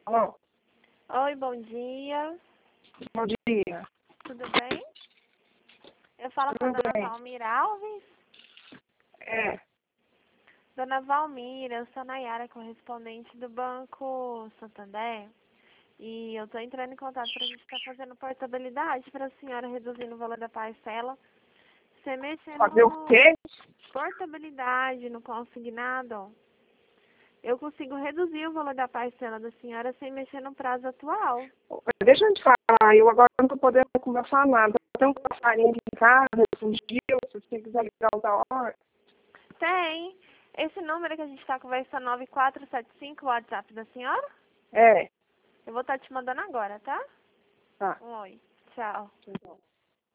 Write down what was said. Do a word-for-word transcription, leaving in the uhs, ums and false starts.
Alô? Oi, bom dia. Bom dia. Tudo bem? Eu falo com a Tudo dona bem? Valmira Alves. É. Dona Valmira, eu sou a Nayara, correspondente do Banco Santander. E eu estou entrando em contato para a gente estar fazendo portabilidade para a senhora reduzindo o valor da parcela. Você mexendo Fazer o no quê? portabilidade, no consignado, eu consigo reduzir o valor da parcela da senhora sem mexer no prazo atual. Deixa eu te falar, eu agora não estou podendo conversar nada. Tem um passarinho aqui em casa, fugiu, se você quiser ligar outra hora. Tem. Esse número que a gente está conversando, nove quatro sete cinco, o WhatsApp da senhora? É. Eu vou estar te mandando agora, tá? Tá. Um oi. Tchau. Então.